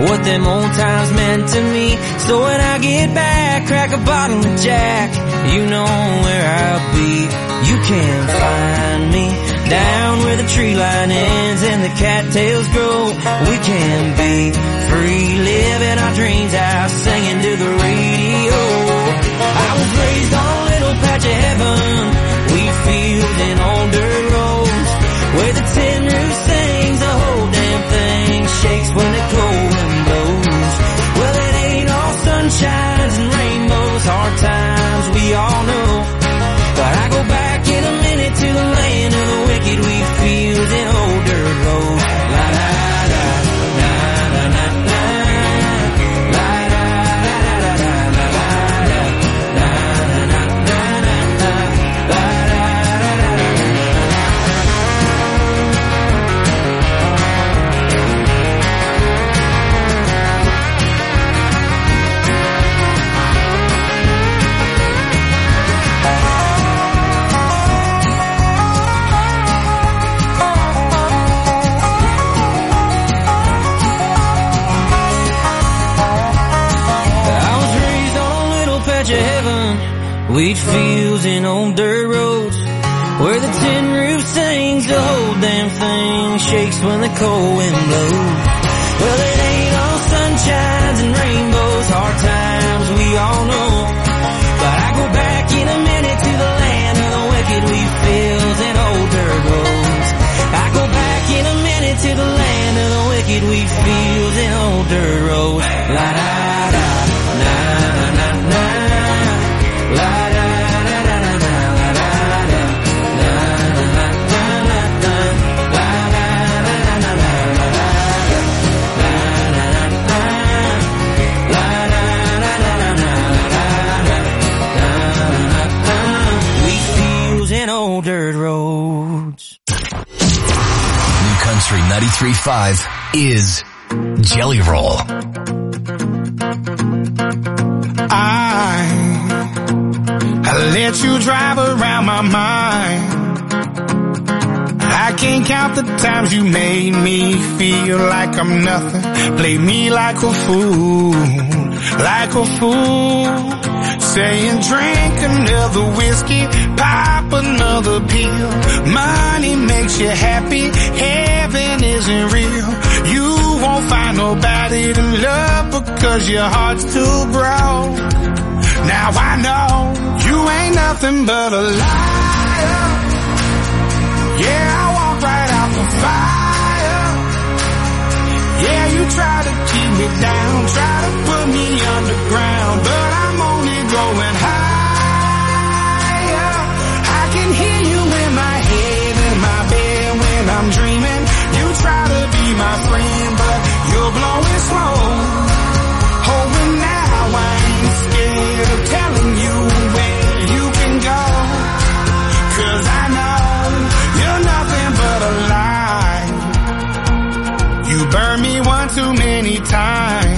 what them old times meant to me. So when I get back, crack a bottle of Jack, you know where I'll be. You can find me down where the tree line ends and the cattails grow. We can be free, living our dreams out, singing to the radio. I was raised on a little patch of heaven, wheat fields and old dirt roads, where the tin roof sings, the whole damn thing shakes when the cold wind blows. Well, it ain't all sunshines and rainbows, hard times we all know, but I go back in a minute to the land of the wicked, wheat fields and old dirt roads. La la la, la la la la, la la la la la la la, la la la la la, wheat fields and old dirt roads, where the tin roof sings, the whole damn thing shakes when the cold wind blows. Well, it ain't all sunshines and rainbows, hard times we all know, but I go back in a minute to the land of the wicked, wheat fields and old dirt roads. I go back in a minute to the land of the wicked, wheat fields and old dirt roads. La da da, na na na na, la da. Dirt roads. New Country 93.5 is Jelly Roll. I let you drive around my mind. I can't count the times you made me feel like I'm nothing. Play me like a fool, like a fool. Saying drink another whiskey, pop another pill. Money makes you happy, heaven isn't real. You won't find nobody to love because your heart's too broke. Now I know you ain't nothing but a liar. Yeah, I walk right out the fire. Yeah, you try to keep me down, try to put me underground, but I'm only going higher. I can hear you in my head, in my bed when I'm dreaming. You try to be my friend, but you're blowing smoke. Oh, and now I ain't scared of telling you where you can go, 'cause I know you're nothing but a lie. You burned me one too many times,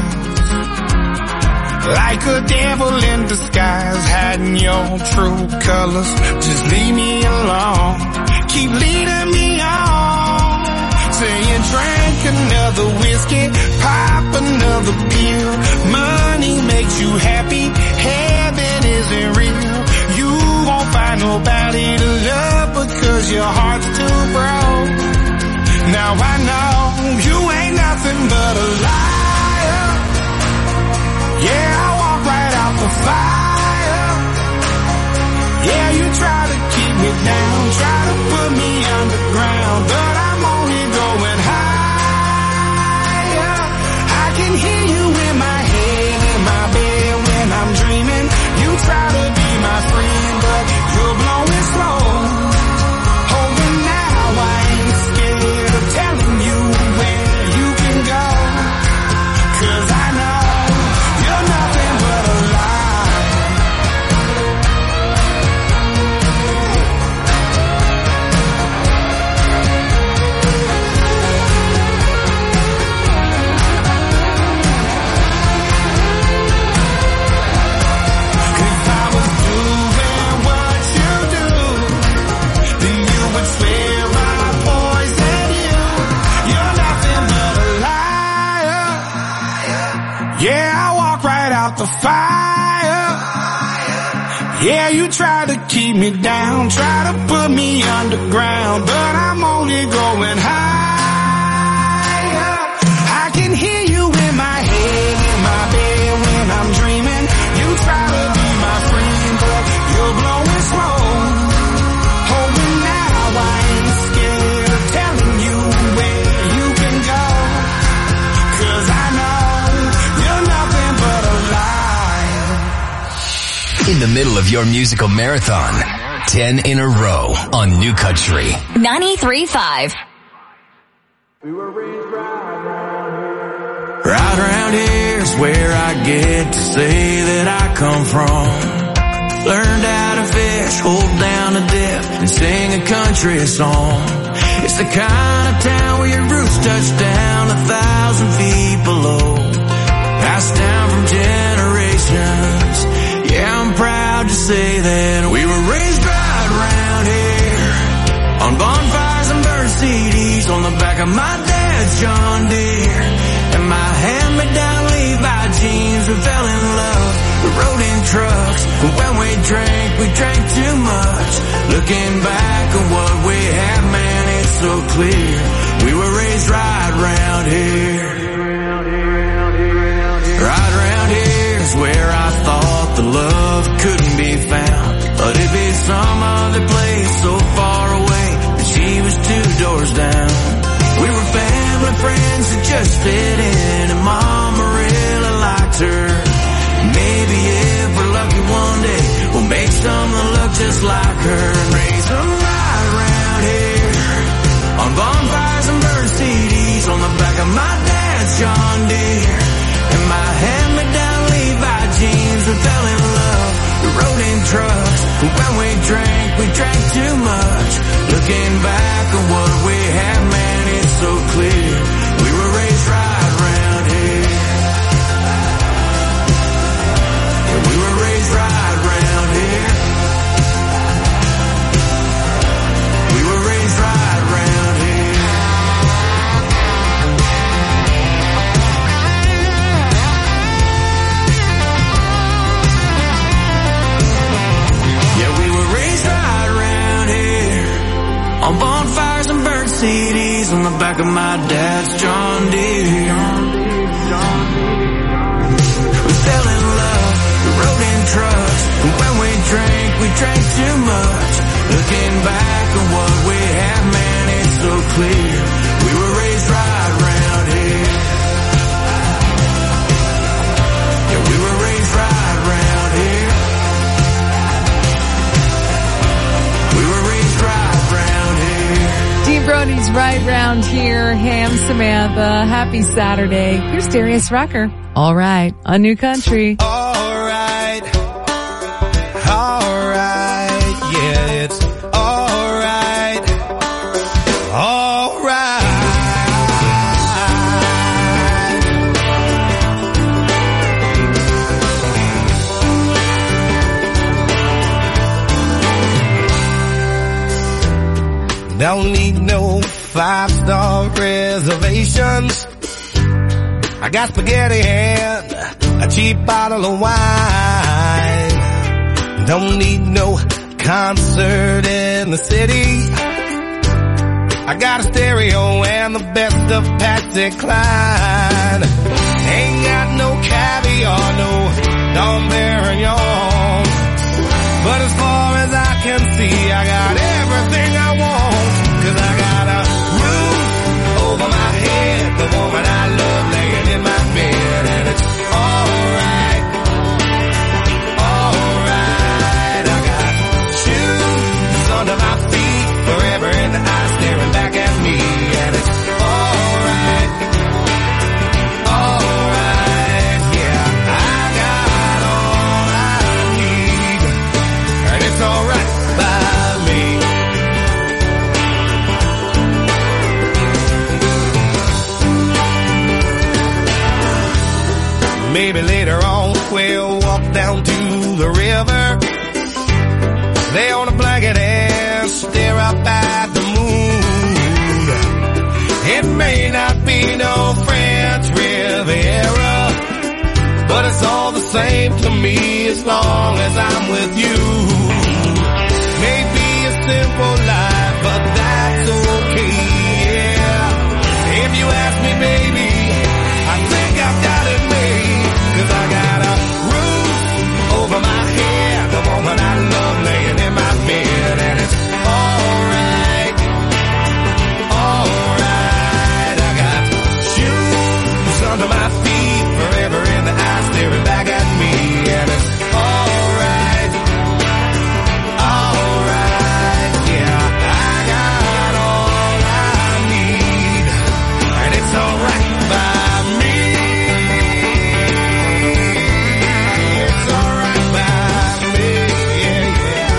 like a devil in disguise, hiding your true colors. Just leave me alone, keep leading me on. Saying drink another whiskey, pop another pill. Money makes you happy, heaven isn't real. You won't find nobody to love because your heart's too broke. Now I know you ain't nothing but a liar. Yeah, I walk right out the fire. Yeah, you try to keep me down, try to put me underground, but I'm only going higher. I can hear you in my head, in my bed when I'm dreaming. You try to be my friend, but you're blowing smoke. Oh, and now I ain't scared of telling you where you can go, Yeah, I walk right out the fire. Yeah, you try to keep me down, try to put me underground, but I'm only going higher. I can hear you in my head, in my bed when I'm dreaming. You try to be my friend, but you're blowing smoke. Oh, but now I ain't scared of telling you where you can go, 'cause I know you're nothing but a lie. In the middle of your musical marathon, 10 in a row on New Country 93.5. Right around here's where I get to say that I come from. Learned how to fish, hold down a dip, and sing a country song. It's the kind of town where your roots touch down 1,000 feet below. Passed down from generations. Yeah, I'm proud to say that we were raised right around here. On bonfires and bird CDs, on the back of my dad's John Deere. And my hand-me-down Levi jeans, we fell in love. We rode in trucks, but when we drank too much. Looking back at what we had, man, it's so clear. We were raised right around here. Right around here's where I thought the love couldn't be found. But it'd be some other place so far away that she was 2 doors down. We were family friends that just fit in, and Mama really liked her. Maybe if we're lucky one day, we'll make someone look just like her and raise them right around here. On bonfires and bird CDs, on the back of my dad's John Deere. And my hand-me-down Levi jeans, we fell in love. We rode in trucks, but when we drank too much. Looking back at what we had, man, it's so clear. We were raised right around here. Yeah, we were raised right around here. We were raised right around here. Yeah, we were raised right around here. On bonfires and burnt CDs, on the back of my dad's John Deere. We fell in love, we rode in trucks, and when we drank too much. Looking back at what we had, man, it's so clear. We were raised right around here. Yeah, we were raised right around here. We were raised right around here. Dean Brody's right round here. Hey, I'm Samantha. Happy Saturday. Here's Darius Rucker. All right. On New Country. All right. Yeah, it's all right. All right. Don't need no 5-star reservations. I got spaghetti and a cheap bottle of wine. Don't need no concert in the city. I got a stereo and the best of Patsy Cline. Ain't got no caviar, no Dom Perignon. But as far as I can see, I got everything I want. 'Cause I got a roof over my head, the woman I love laying in my bed, and it's alright, alright. I got shoes under my feet, forever in the eyes staring back at me, and it's alright, alright. Yeah, I got all I need, and it's alright by me. Maybe later on we'll walk down to the river, lay on a blanket and stare up at the moon. It may not be no French Riviera, same to me as long as I'm with you. Maybe a simple life, but that's okay, yeah. If you ask me, baby, I think I've got it made. 'Cause I got a roof over my head, the woman I love laying in my bed, and it's alright, alright. I got shoes under my feet, forever in the eyes staring back at me, and it's alright, alright, yeah. I got all I need, and it's alright by me. It's alright by me, yeah, yeah.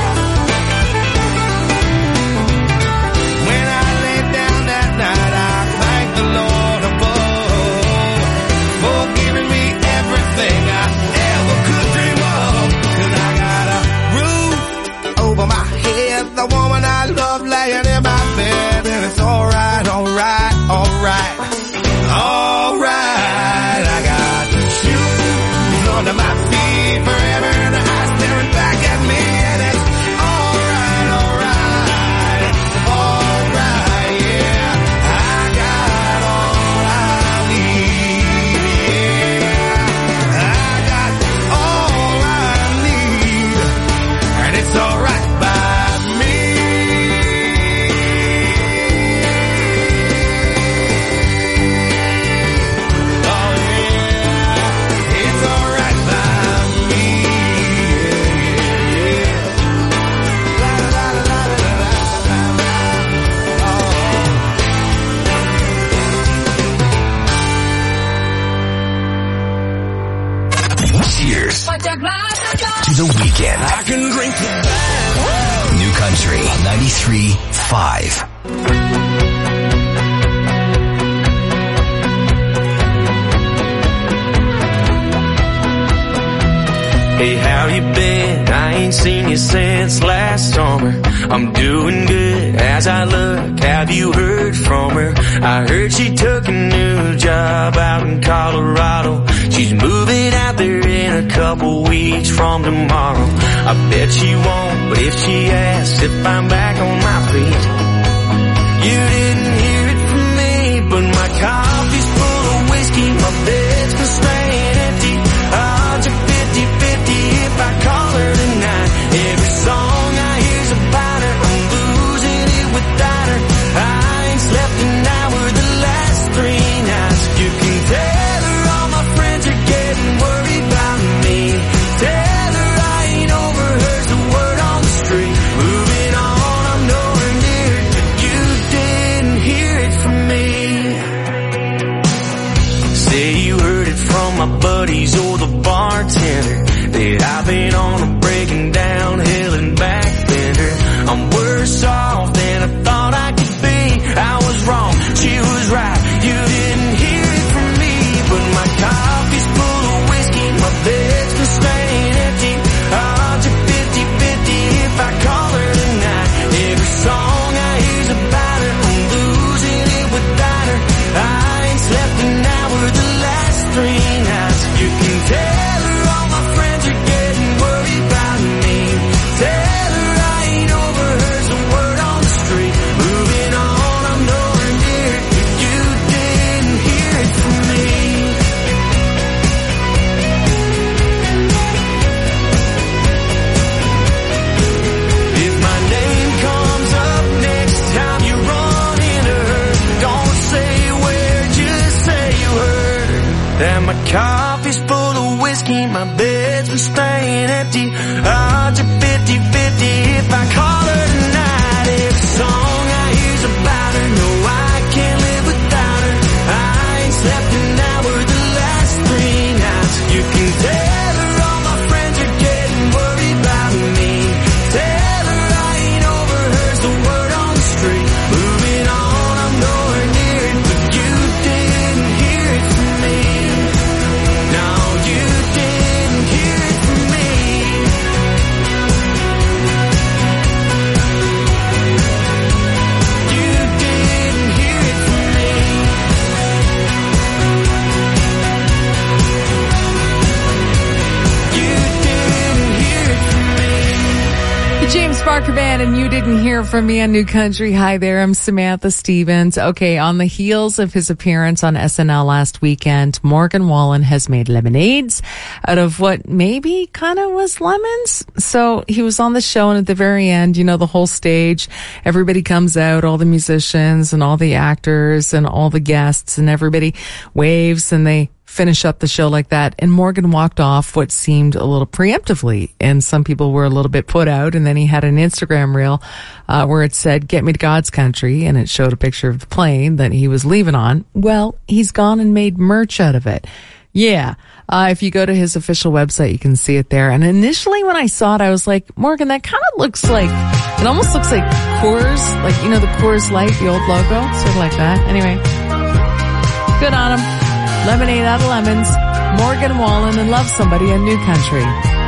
When I lay down that night, I thank the Lord above for giving me everything I ever could dream of. 'Cause I got a roof over my head, the woman I love laying in my bed, and it's alright, alright, alright, alright. I got shoes under my feet, forever in the eyes staring back at me, and it's alright, alright, alright, yeah. I got all I need, yeah. I got all I need, and it's alright by me. Oh yeah, it's alright by me, yeah, yeah, yeah. La la la la la la la la. Cheers to the weekend. I can drink to that. New Country 93.5. Hey, how you been? I ain't seen you since last summer. I'm doing good as I look. Have you heard from her? I heard she took a new job out in Colorado. She's moving out there in a couple weeks from tomorrow. I bet she won't, but if she asks if I'm back on my feet, you didn't hear it from me, but my coffee's full of whiskey, my bed's been staying empty. Odds are 50-50 if I call her tonight. Every song I hear's about her, I'm losing it without her. I ain't slept an hour the last 3 nights. You can tell her all my friends are getting worried about me. Tell her I ain't over her's the word on the street. Moving on, I'm nowhere near it, but you didn't hear it from me. Say you heard it from my buddies or the bartender that I've been on a breaking down hill and back bender. I'm worse off than I thought I could be. I was wrong, she was right. You didn't hear it from me, but my coffee's full of whiskey, my bed's been staying empty. Odds are 50-50 if I call her tonight. Every song I hear's about her, I'm losing it without her. I ain't slept an hour the last 3 nights. You can tell her all my friends are getting worried about me. Tell her I ain't over her's the word on the street. Moving on, I'm nowhere near it, but you didn't hear it from me. If my name comes up next time you run into her, don't say where, just say you heard that my coffee's full of whiskey, my bed's been staying empty. Odds are 50-50 if I call her tonight. Every song I hear's about her, no, I can't live without her. I ain't slept an hour the last 3 nights. You can tell her all my friends are getting worried about me. Tell her I ain't over her's the word on the street. Moving on, I'm nowhere near it, but you didn't hear it from me. No, you didn't hear it from me. James Barker Band, and You Didn't Hear From Me on New Country. Hi there, I'm Samantha Stevens. Okay, on the heels of his appearance on SNL last weekend, Morgan Wallen has made lemonades out of what maybe kind of was lemons. So he was on the show, and at the very end, you know, the whole stage, everybody comes out, all the musicians and all the actors and all the guests, and everybody waves and they finish up the show like that. And Morgan walked off what seemed a little preemptively, and some people were a little bit put out. And then he had an Instagram reel where it said, "Get me to God's country," and it showed a picture of the plane that he was leaving on. Well, he's gone and made merch out of it. Yeah. If you go to his official website, you can see it there. And initially when I saw it, I was like, Morgan, that kind of looks like, it almost looks like Coors, like, you know, the Coors Light, the old logo, sort of like that. Anyway, good on him. Lemonade out of lemons. Morgan Wallen and Love Somebody in New Country.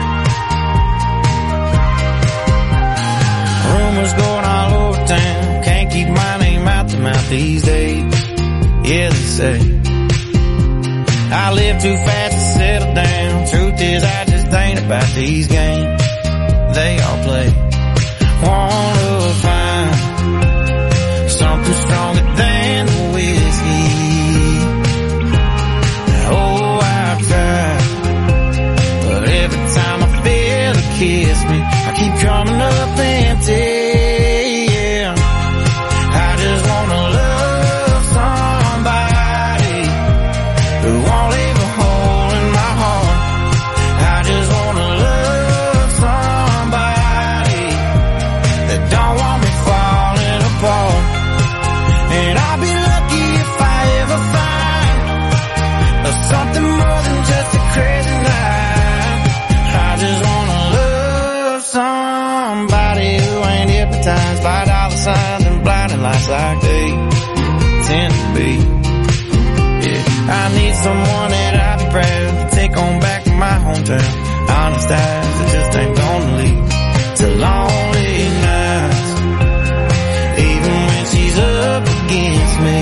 Rumors going all over town. Can't keep my name out the mouth these days. Yeah, they say I live too fast to settle down. Truth is, I just ain't about these games they all play. Wanna find something stronger than the whiskey. Oh, I've tried, but every time I feel it kiss me, I keep coming up empty. Yeah, I just wanna love somebody who won't leave a hole in my heart. I just wanna love somebody that don't want me falling apart. And I'll be lucky if I ever find something more than just a crazy night. I just wanna love somebody who ain't hypnotized by dollar signs and blinding lights like they tend to be. Yeah, I need someone that I'd be proud to take on back to my hometown. Honest eyes that just ain't gonna lead to lonely nights, even when she's up against me.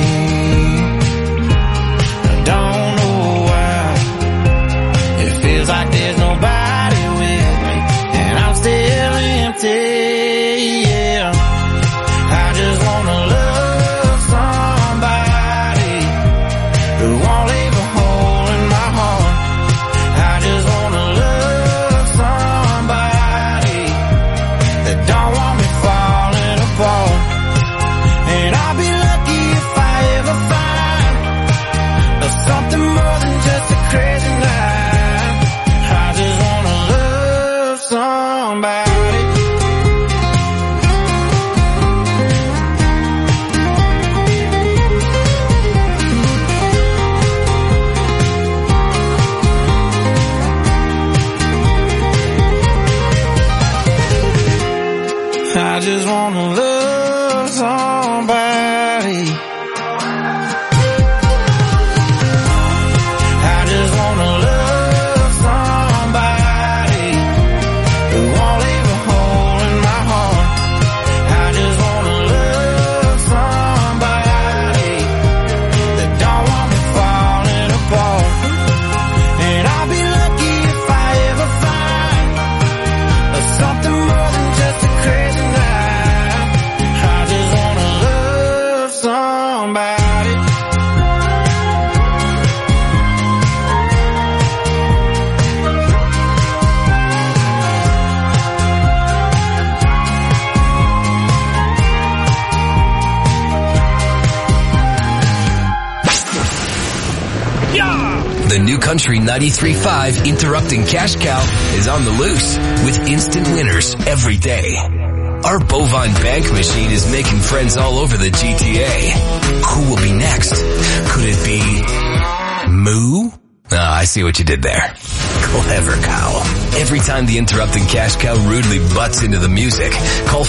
I don't know why it feels like there's nobody with me, and I'm still empty. Yeah, I just wanna love somebody who won't leave a hole in my heart. I just wanna love somebody that don't want me falling apart. And I'll be lucky if I ever find something more than just a crazy night. I just wanna love somebody. I just wanna love somebody. I just wanna love somebody who won't leave a hole in my heart. I just wanna love somebody that don't want me falling apart. And I'll be lucky if I ever find something more than just a crazy night. I just wanna love somebody. The New Country 93.5 Interrupting Cash Cow is on the loose with instant winners every day. Our bovine bank machine is making friends all over the GTA. Who will be next? Could it be Moo? I see what you did there. Clever cow. Every time the Interrupting Cash Cow rudely butts into the music, call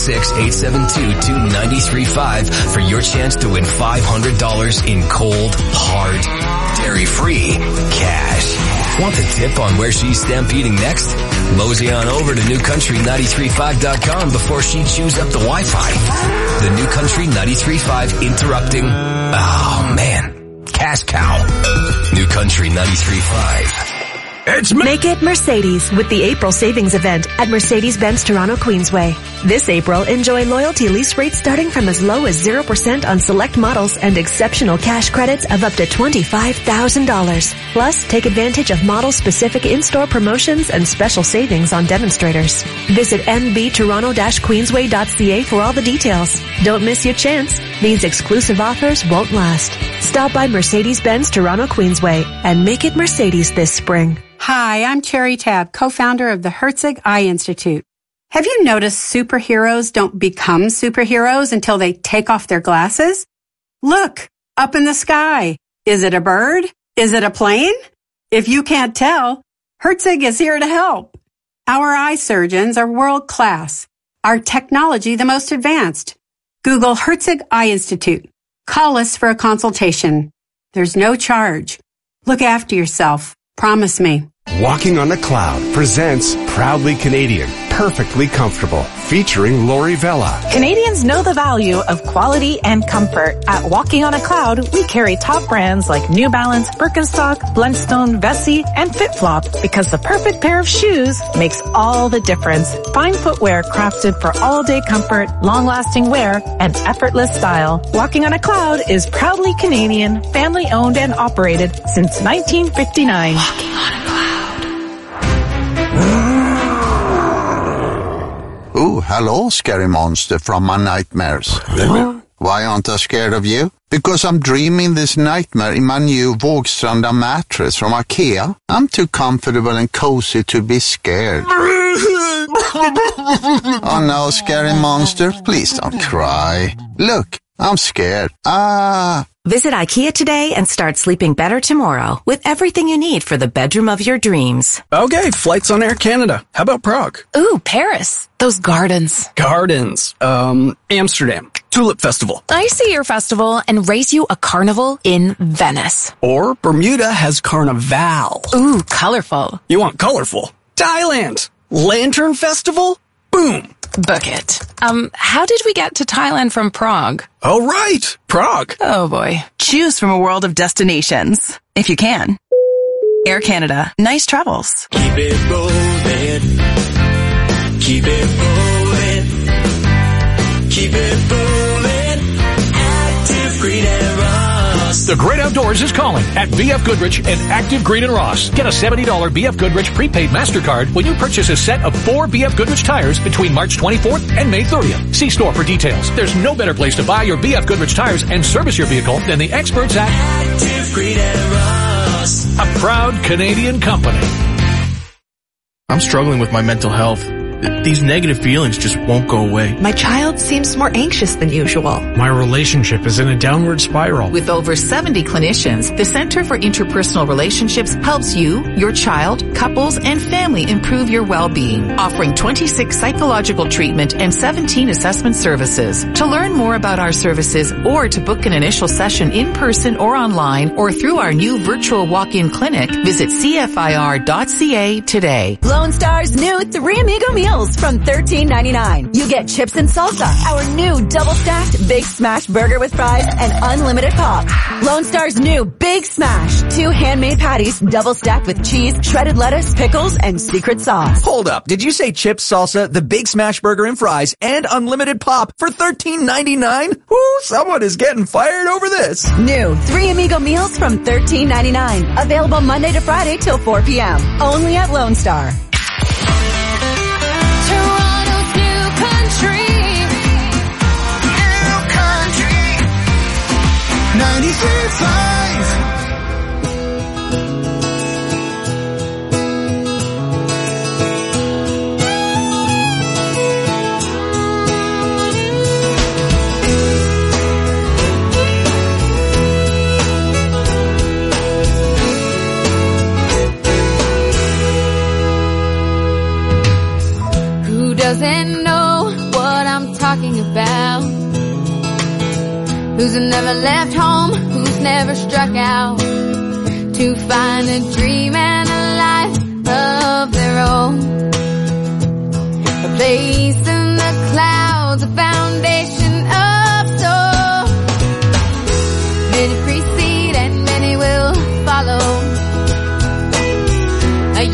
416-872-2935 for your chance to win $500 in cold, hard, dairy-free cash. Want the tip on where she's stampeding next? Mosey on over to newcountry935.com before she chews up the Wi-Fi. The New Country 93.5 Interrupting. Oh man. Cash Cow. New Country 93.5. It's me. Make it Mercedes with the April savings event at Mercedes-Benz Toronto Queensway. This April, enjoy loyalty lease rates starting from as low as 0% on select models and exceptional cash credits of up to $25,000. Plus, take advantage of model-specific in-store promotions and special savings on demonstrators. Visit mbtoronto-queensway.ca for all the details. Don't miss your chance. These exclusive offers won't last. Stop by Mercedes-Benz Toronto Queensway and make it Mercedes this spring. Hi, I'm Cherry Tabb, co-founder of the Herzig Eye Institute. Have you noticed superheroes don't become superheroes until they take off their glasses? Look, up in the sky. Is it a bird? Is it a plane? If you can't tell, Herzig is here to help. Our eye surgeons are world class. Our technology the most advanced. Google Herzig Eye Institute. Call us for a consultation. There's no charge. Look after yourself. Promise me. Walking on a Cloud presents Proudly Canadian, Perfectly Comfortable, featuring Lori Vella. Canadians know the value of quality and comfort. At Walking on a Cloud, we carry top brands like New Balance, Birkenstock, Blundstone, Vessi, and FitFlop because the perfect pair of shoes makes all the difference. Fine footwear crafted for all-day comfort, long-lasting wear, and effortless style. Walking on a Cloud is proudly Canadian, family-owned and operated since 1959. Walking on a Cloud. Oh, hello, scary monster from my nightmares. Why aren't I scared of you? Because I'm dreaming this nightmare in my new Vågstranda mattress from IKEA. I'm too comfortable and cozy to be scared. Oh no, scary monster, please don't cry. Look, I'm scared. Visit IKEA today and start sleeping better tomorrow with everything you need for the bedroom of your dreams. Okay, flights on Air Canada. How about Prague? Ooh, Paris. Those gardens. Amsterdam. Tulip Festival. I see your festival and race you a carnival in Venice. Or Bermuda has Carnival. Ooh, colorful. You want colorful? Thailand. Lantern Festival? Boom. Book it. How did we get to Thailand from Prague? Oh, right. Prague. Oh boy. Choose from a world of destinations. If you can. Air Canada. Nice travels. Keep it rolling. Keep it rolling. Keep it rolling. Active Green and Ross. The great outdoors is calling at BF Goodrich and Active Green and Ross. Get a $70 BF Goodrich prepaid MasterCard when you purchase a set of 4 BF Goodrich tires between March 24th and May 30th. See store for details. There's no better place to buy your BF Goodrich tires and service your vehicle than the experts at Active Green and Ross. A proud Canadian company. I'm struggling with my mental health. These negative feelings just won't go away. My child seems more anxious than usual. My relationship is in a downward spiral. With over 70 clinicians, the Center for Interpersonal Relationships helps you, your child, couples, and family improve your well-being, offering 26 psychological treatment and 17 assessment services. To learn more about our services or to book an initial session in person or online or through our new virtual walk-in clinic, visit cfir.ca today. Lone Star's new 3 Amigo meals from $13.99. You get chips and salsa, our new double-stacked Big Smash burger with fries and unlimited pop. Lone Star's new Big Smash, 2 handmade patties, double-stacked with cheese, shredded lettuce, pickles, and secret sauce. Hold up. Did you say chips, salsa, the Big Smash burger and fries, and unlimited pop for $13.99? Ooh, someone is getting fired over this. New 3 Amigo meals from $13.99. Available Monday to Friday till 4 p.m. Only at Lone Star. Toronto's new country. New country. 93.5. Doesn't know what I'm talking about. Who's never left home, who's never struck out to find a dream and a life of their own. A place in the clouds, a foundation of soul. Many precede and many will follow.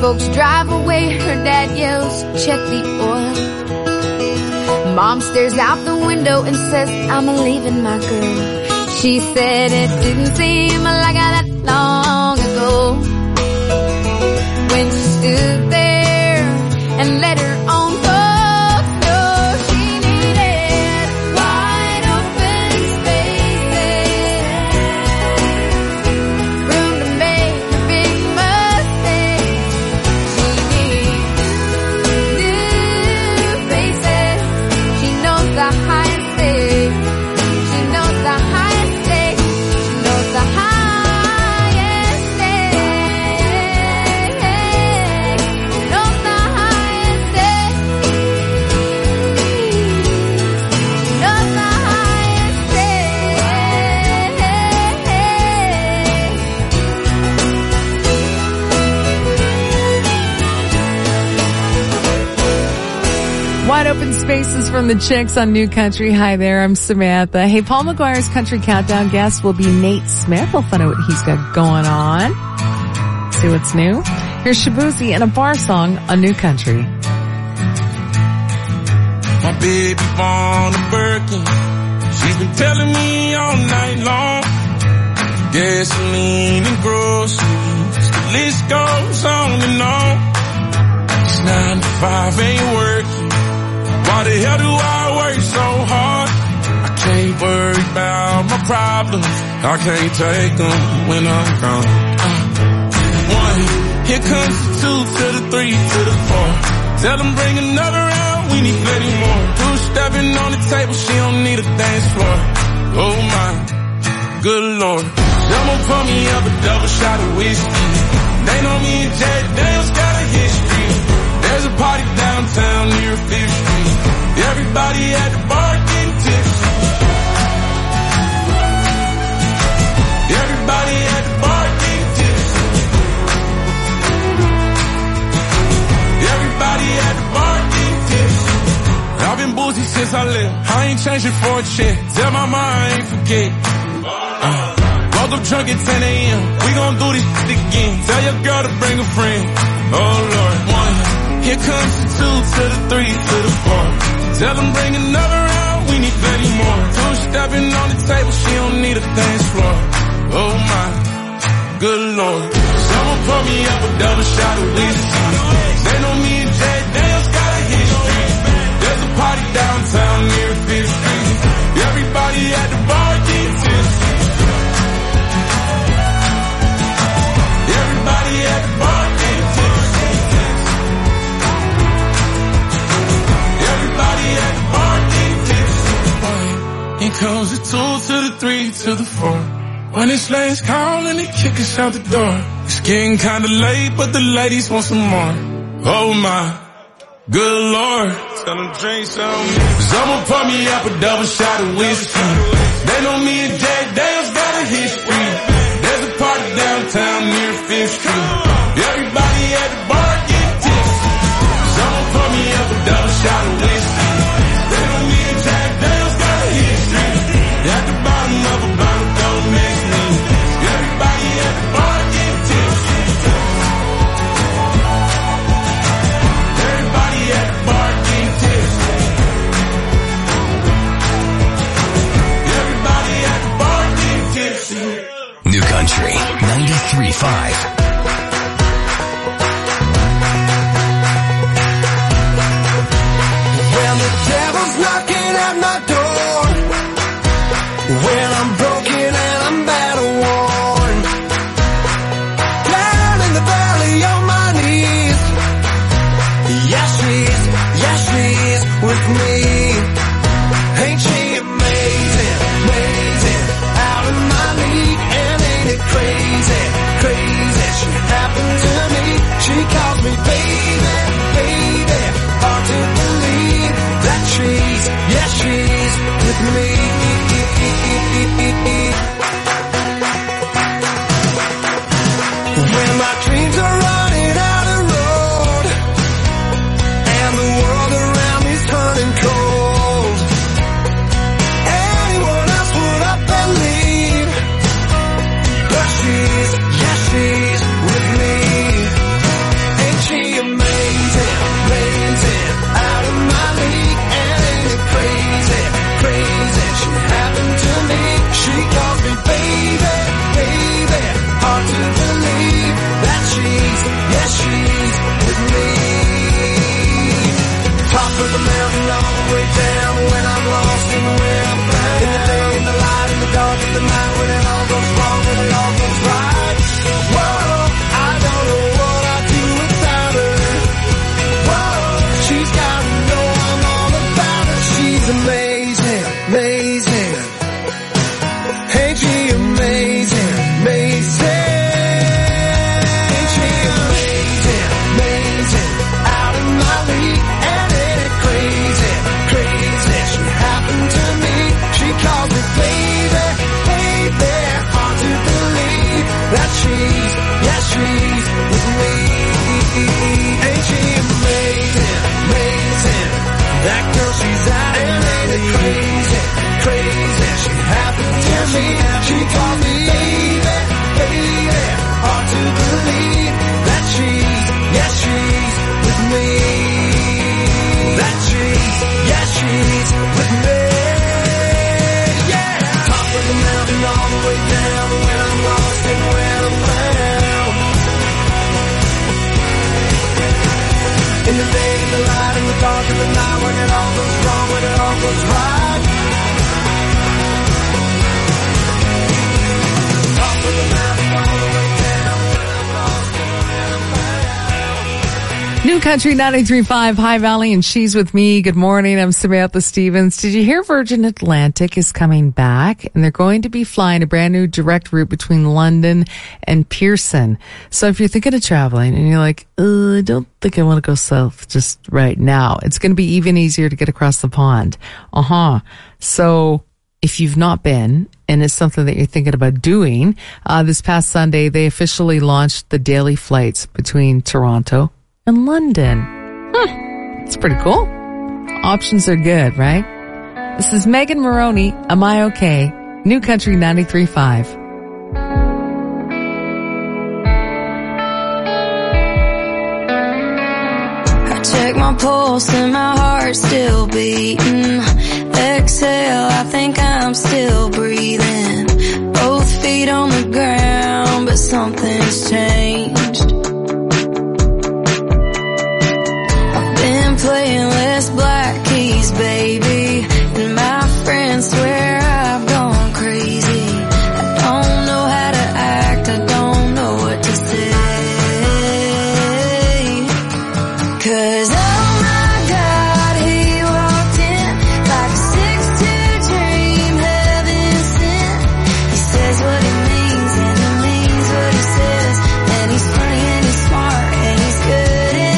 folks drive away, her dad yells, check the oil. Mom stares out the window and says, I'm leaving my girl. She said it didn't seem like that long ago when she stood there and let her own folks know she needed wide open spaces, room to make her big mistakes. She needs new faces. She knows the highest stakes. She knows the highest stakes. She knows the highest stakes. She knows the highest stakes. She knows the highest stakes. Wide Open Spaces from the Chicks on New Country. Hi there, I'm Samantha. Hey, Paul McGuire's Country Countdown guest will be Nate Smith. We'll find out what he's got going on. See what's new. Here's Shabuzi and a bar song on New Country. My baby born a Birkin. She's been telling me all night long. Gasoline and groceries, the list goes on and on. It's 9 to 5, ain't working. Why the hell do I work so hard? I can't worry about my problems. I can't take them when I'm gone. 1, here comes the 2 to the 3 to the 4. Tell them bring another round, we need plenty more. 2 stepping on the table, she don't need a dance floor. Oh my, good Lord. Someone pour me up a double shot of whiskey. They know me and Jack Daniels got a history. There's a party downtown near 5th Street. Everybody at the bar getting tipsy. Everybody at the bar getting tipsy. Everybody at the bar getting tipsy. I've been boozy since I left. I ain't changing for a check. Tell my mom I ain't forget. Woke up drunk at 10 a.m. We gon' do this shit again. Tell your girl to bring a friend. Oh Lord. 1, here comes the 2 to the 3 to the 4. Tell them bring another round, we need plenty more. 2 stepping on the table, she don't need a dance floor. Oh my, good Lord. Someone pour me up a double shot of whiskey. They know me and Jack Daniels got a history. There's a party downtown near 5th Street. Everybody at the bar getting tipsy. Everybody at the bar getting tipsy. Everybody at the bar getting tipsy. Here comes the 2 to the 3 to the 4. When it's last call and they kick us out the door. It's getting kinda late, but the ladies want some more. Oh my, good Lord. Tell them drink some. Someone pour me up a double shot of whiskey. They know me and Jack Daniels got a history. There's a party downtown near 5th Street. Everybody at the bar getting tipsy. Someone pour me up a double shot of whiskey. They know me and Jack Daniels got a history. At the bottom of a bottle, don't mix me. Everybody at the bar getting tipsy. Everybody at the bar getting tipsy. Everybody at the bar getting tipsy. New Country 93.5. Well, the devil's knocking at my door. Well, I'm broken and I'm battle worn. Down in the valley on my knees. Yes, she's with me. Ain't she amazing, amazing? Out of my league, and ain't it crazy, crazy? all the way down when I'm lost and when I'm found. In the day, in the light, in the dark, in the night, when it all goes wrong, when it all goes right. Whoa, I don't know what I'd do without her. Whoa, she's got to know I'm all about her. She's amazing, amazing. Ain't she amazing, amazing? Ain't she amazing, amazing? Out of my league, and ain't it crazy, crazy? She happened to me, she called me baby, baby. Hard to believe that she's, yeah, she's with me. Ain't she amazing, amazing? That girl, she's out, and ain't it crazy, crazy? She happened to me, she called me baby, baby. Hard to believe that she's, yeah, she's with me. That she's, yeah, she's with me. Yeah. Top of the mountain all the way down when I'm lost and when I'm found. In the day, in the light, in the dark, in the night, when it all goes wrong, when it all goes right. Top of the mountain all the way down when I'm lost and when I'm found. New Country 93.5 High Valley, and she's with me. Good morning. I'm Samantha Stevens. Did you hear Virgin Atlantic is coming back, and they're going to be flying a brand new direct route between London and Pearson. So if you're thinking of traveling and you're like, I don't think I want to go south just right now, it's going to be even easier to get across the pond. So if you've not been, and it's something that you're thinking about doing, this past Sunday, they officially launched the daily flights between Toronto and London. It's pretty cool. Options are good, right? This is Megan Maroney, Am I Okay? New Country 93.5. I check my pulse and my heart's still beating. Exhale, I think I'm still breathing. Both feet on the ground, but something's changed. Playing less black keys, baby, and my friends swear I've gone crazy. I don't know how to act, I don't know what to say. 'Cause oh my God, he walked in like a 6'2" dream, heaven sent. He says what he means and he means what he says, and he's funny and he's smart and he's good in.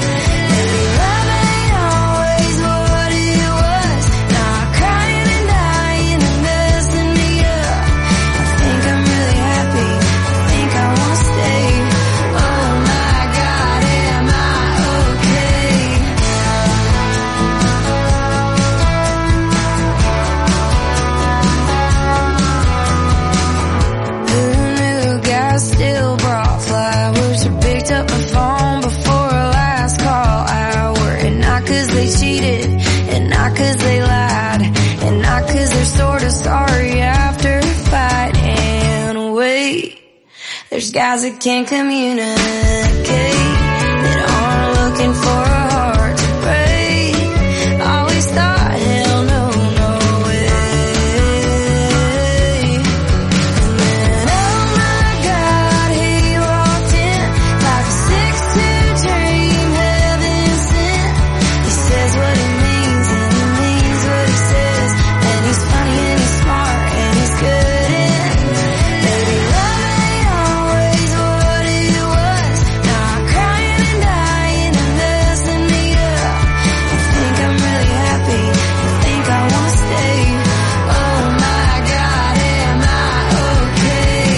Sorry after fight and wait. There's guys that can't communicate, that aren't looking for a heart to break. Always thought, hell no, no way. And then, oh my God, he walked in like a 6'2" dream, heaven sent. He says what he means and he means what he says, and he's funny and he's smart and he's good in. Baby, love ain't always what it was. Now I'm crying and dying and messing me up. I think I'm really happy, I think I want to stay. Oh my God, am I okay?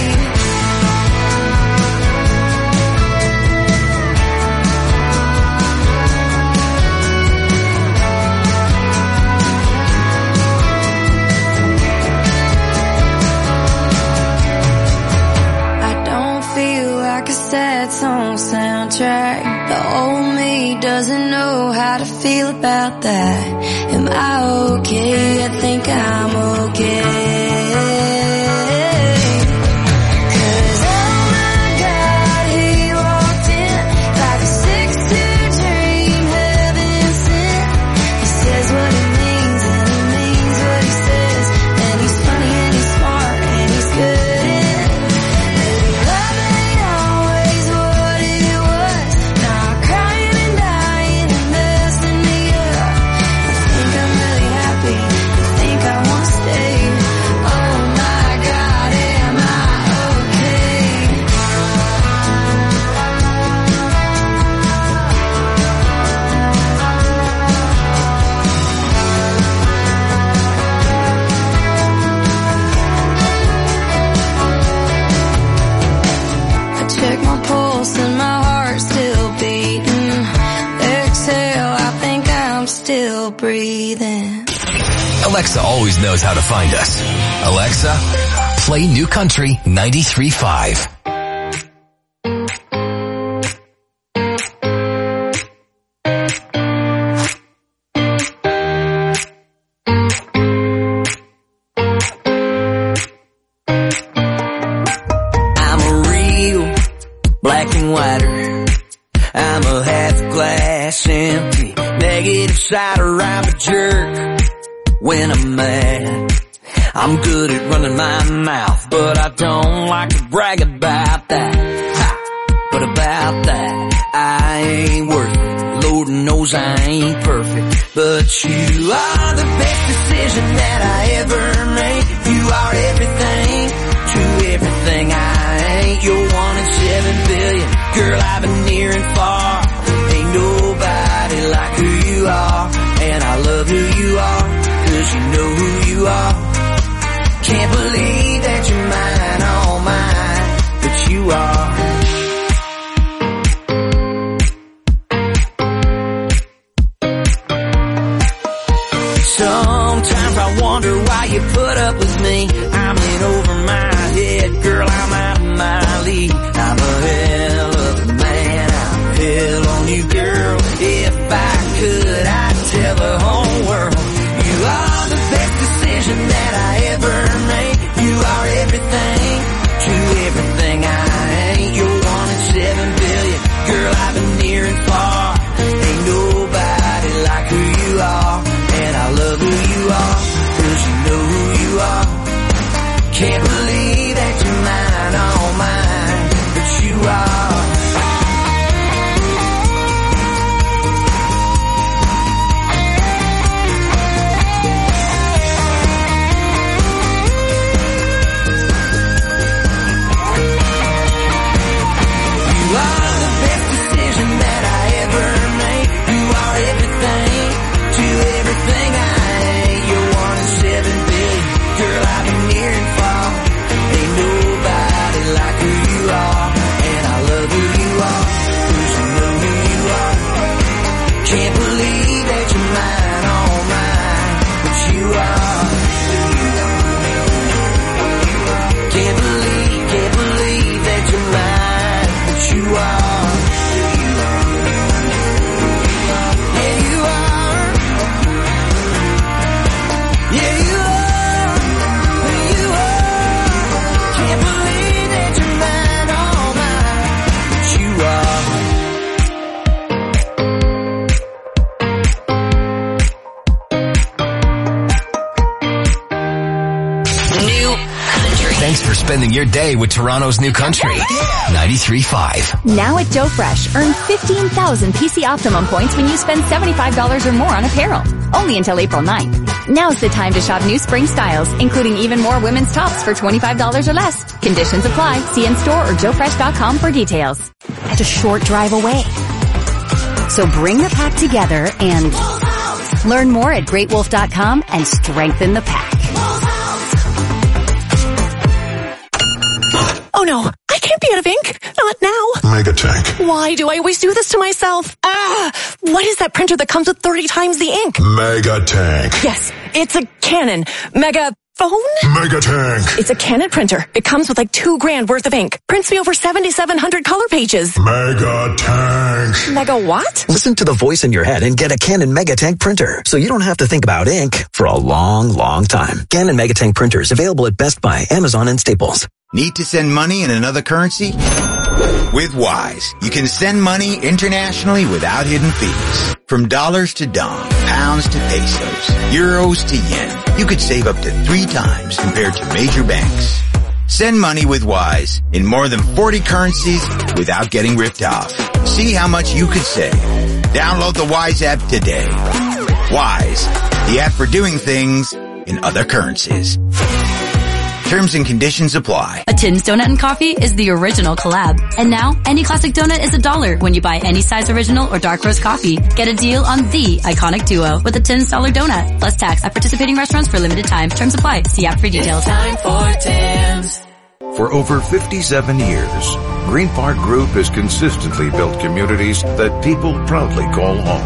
I don't feel like a sad song soundtrack. The old me doesn't know how to feel about that. Am I okay? I think I'm okay. 'Cause oh my God, he walked in like a 6'2" dream, heaven sent. He says what still breathing. Alexa always knows how to find us. Alexa, play New Country 93.5. I'm a real black and whiter. I'm a half glass empty, negative sider. I'm a jerk when I'm mad. I'm good at running my mouth, but I don't like to brag about that. Ha! But about that, I ain't worth it. Lord knows I ain't perfect, but you are the best decision that I ever made. You are everything to everything I ain't. You're 1 in 7 billion, girl, I've been near and far. Ain't nobody like who you are, and I love who you are, 'cause you know who you are. Can't believe that you're mine, all mine, but you are. Sometimes I wonder why you put up with me. I'm in over my head, girl, I'm out of my league. I'm a hell of a man, I'm hell on you, girl. If I could, I'd tell the whole world you are the best decision that I ever made. You are everything to everything I ain't. You're 1 in 7 billion, girl, I've been near and far. Ain't nobody like who you are, and I love who you are, 'cause you know who you are. Can't believe that you're mine, all mine, but you are. Can't believe that you're mine, all mine, but you are. Can't believe that you're mine, but you are. Yeah, you are. Yeah, you are. You are. Can't believe that you're mine, all mine, but you are. Thanks for spending your day with Toronto's New Country 93.5. Now at Joe Fresh, earn 15,000 PC Optimum points when you spend $75 or more on apparel. Only until April 9th. Now's the time to shop new spring styles, including even more women's tops for $25 or less. Conditions apply. See in-store or joefresh.com for details. At a short drive away. So bring the pack together and learn more at greatwolf.com and strengthen the pack. Oh no, I can't be out of ink. Not now. Megatank. Why do I always do this to myself? What is that printer that comes with 30 times the ink? Megatank. Yes, it's a Canon Megaphone? Megatank. It's a Canon printer. It comes with like $2,000 worth of ink. Prints me over 7,700 color pages. Megatank. Mega what? Listen to the voice in your head and get a Canon Megatank printer, so you don't have to think about ink for a long, long time. Canon Megatank printers available at Best Buy, Amazon, and Staples. Need to send money in another currency? With Wise, you can send money internationally without hidden fees. From dollars to dong, pounds to pesos, euros to yen, you could save up to 3 times compared to major banks. Send money with Wise in more than 40 currencies without getting ripped off. See how much you could save. Download the Wise app today. Wise, the app for doing things in other currencies. Terms and conditions apply. A Tim's Donut and Coffee is the original collab. And now, any classic donut is $1 when you buy any size original or dark roast coffee. Get a deal on the iconic duo with a $10 donut. Plus tax at participating restaurants for limited time. Terms apply. See app for details. It's time for Tim's. For over 57 years, Green Park Group has consistently built communities that people proudly call home.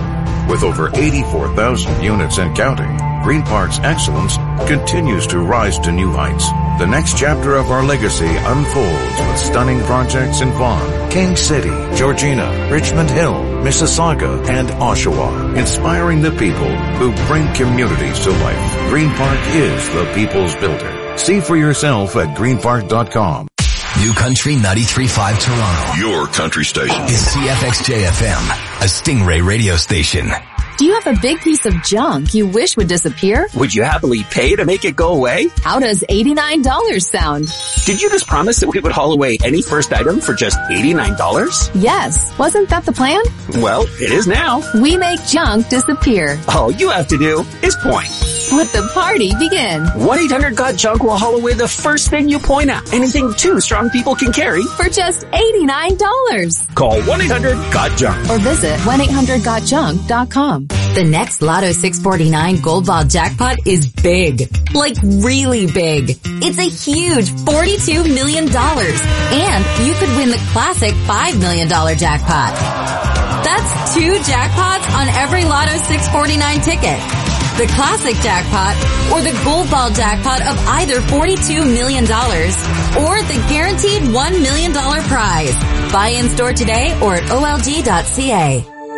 With over 84,000 units and counting, Green Park's excellence continues to rise to new heights. The next chapter of our legacy unfolds with stunning projects in Vaughan, King City, Georgina, Richmond Hill, Mississauga, and Oshawa, inspiring the people who bring communities to life. Green Park is the people's builder. See for yourself at greenpark.com. New Country 93.5 Toronto. Your country station is CFXJ-FM, a Stingray radio station. Do you have a big piece of junk you wish would disappear? Would you happily pay to make it go away? How does $89 sound? Did you just promise that we would haul away any first item for just $89? Yes. Wasn't that the plan? Well, it is now. We make junk disappear. All you have to do is point. Let the party begin. 1-800-GOT-JUNK will haul away the first thing you point at. Anything two strong people can carry. For just $89. Call 1-800-GOT-JUNK. Or visit 1-800-GOT-JUNK.com. The next Lotto 649 Gold Ball jackpot is big. Like really big. It's a huge $42 million. And you could win the classic $5 million jackpot. That's 2 jackpots on every Lotto 649 ticket. The classic jackpot or the Gold Ball jackpot of either $42 million or the guaranteed $1 million prize. Buy in store today or at OLG.ca.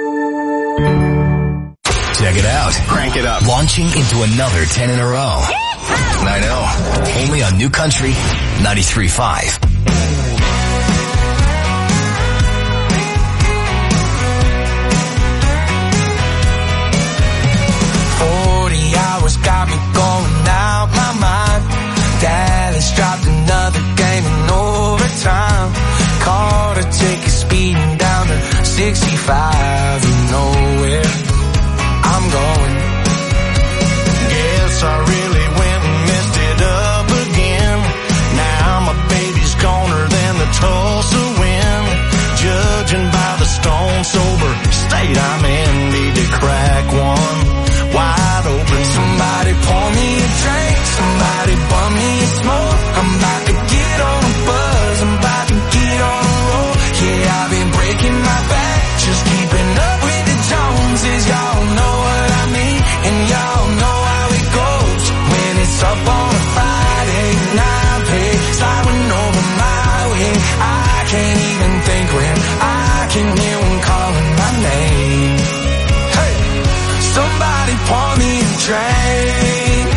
Check it out. Crank it up. Launching into another 10 in a row. I know. Only on New Country 93.5. Got me going out my mind. Dallas dropped another game in overtime. Caught a ticket speeding down to 65 and nowhere I'm going. Guess I really went and messed it up again. Now my baby's goner than the Tulsa wind. Judging by the stone sober state I'm in, need to crack one wide open. Somebody pour me a drink, somebody bum me a smoke. I'm about to get on a buzz, I'm about to get on a roll. Yeah, I've been breaking my back, just keeping up with the Joneses. Y'all know what I mean, and y'all know how it goes. When it's up on a Friday and I'm paid, sliding over my way. I can't even think when I can hear one calling my name. Hey, somebody pour me a drink,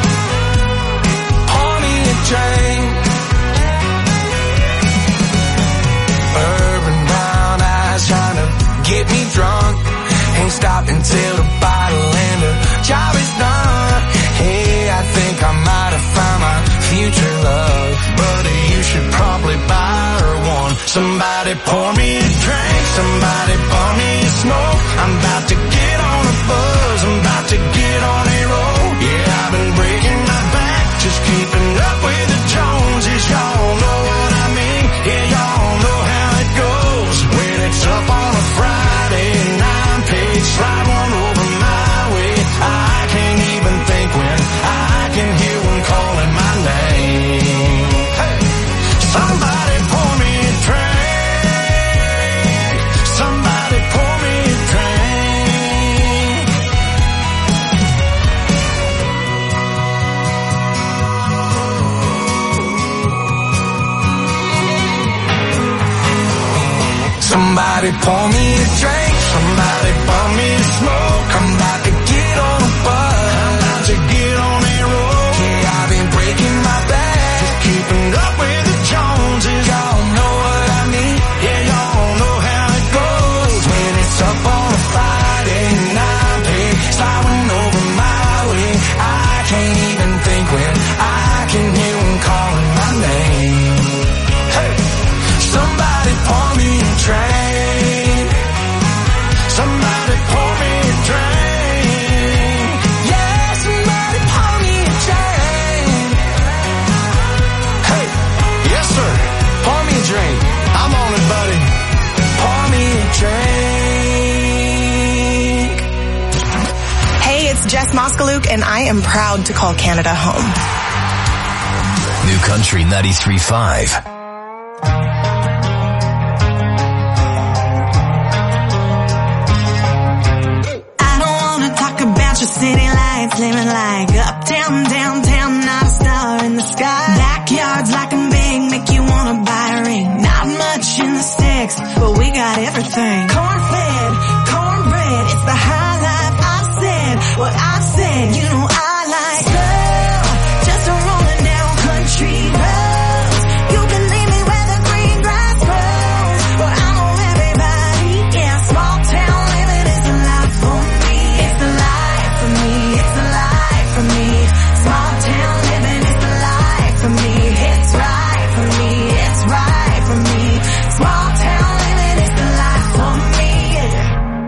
pour me a drink. Urban brown eyes trying to get me drunk. Ain't stopping till the bottle and the job is done. Hey, I think I might have found my future love, but you should probably buy her one. Somebody pour me a drink, somebody pour me a smoke. I'm about to get on a buzz, I'm about to get on a roll. Yeah, I've been breaking my back, just keeping up with the Joneses. Y'all know what I mean, yeah, y'all know how it goes. When it's up on a Friday and I'm paid, slide one over my way. I can't even think when I can hear one calling my name. Hey, somebody pour me a drink, somebody pour me a drink. Somebody pour me a drink, somebody pour me a smoke. I'm about to get on a buzz, I'm about to get on a roll. Yeah, I've been breaking my back, just keeping up with the Joneses. Y'all know what I mean, yeah, y'all know how it goes. When it's up on a Friday and I'm paid, sliding over my way. I can't even think when I can hear one calling my name. Hey, somebody pour me a drink, somebody pour me a drink. Yeah, somebody pour me a drink. Hey, yes sir, pour me a drink. I'm on it, buddy. Pour me a drink. Hey, it's Jess Moskaluk, and I am proud to call Canada home. New Country 93.5. city lights, living like uptown, downtown, not a star in the sky. Backyards like I'm big, make you wanna buy a ring. Not much in the sticks, but we got everything. Corn-fed, cornbread, it's the high life. I've said what I've said, you know I like slow, just a rolling down country roads. You can leave me where the green grass grows, but I know everybody, yeah, small town living is the life for me. It's the life for me, it's the life for me. Small town living is the life for me. It's right for me, it's right for me. Small town living is the life for me, yeah.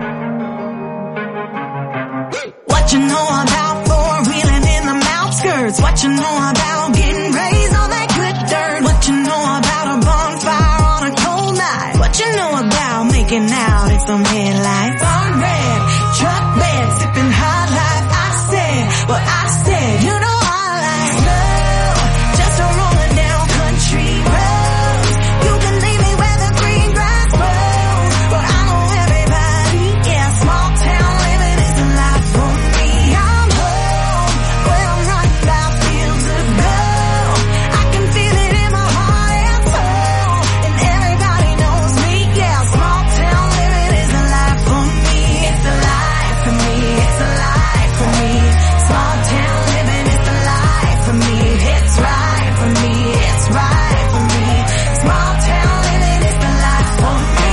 What you know about four-wheeling in the outskirts? What you know about getting raised on that good dirt? What you know about a bonfire on a cold night? What you know about making out in some headlights? Barn red, truck bed, sipping hot life. I said what I said, you know I like slow, just a rolling down country roads. You can leave me where the green grass grows, but I know everybody, yeah, small town living is the life for me. I'm home, where I'm running by fields of gold. I can feel it in my heart and soul, and everybody knows me, yeah, small town living is the life for me. It's the life for me, it's the life for me. Small town living is the life for me. It's right for me, it's right for me. Small town living is the life for me.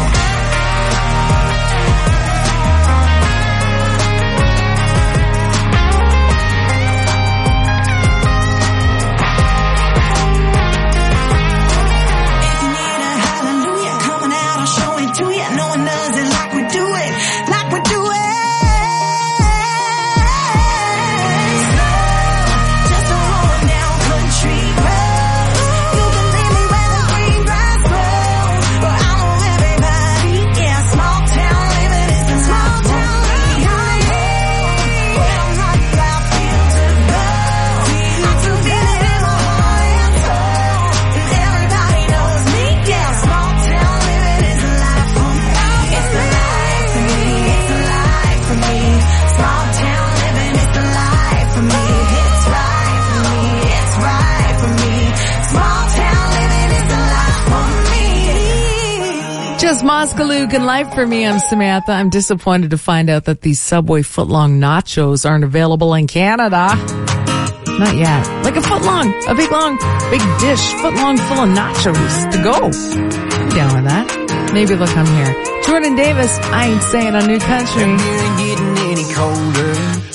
If you need a hallelujah coming out, I'll show it to you. No one does it like we do it, like we do it. Just a rolling down country road. You can leave me where the green grass grows, but I know everybody, yeah, small town living is the small town living. I'm home, where I'm running by fields of gold. I can feel it in my heart and soul, and everybody knows me, yeah, small town living is the life for me. It's the life for me, it's the life for me. Small town living is the life for me. It's right for me, it's right for me. Small town living is the life for me. Just Moskalook and Life for Me. I'm Samantha. I'm disappointed to find out that these Subway footlong nachos aren't available in Canada. Not yet. Like a footlong, a big dish, footlong full of nachos to go. I'm down with that. Maybe they'll come here. Jordan Davis, I ain't saying a new country. It ain't getting any colder,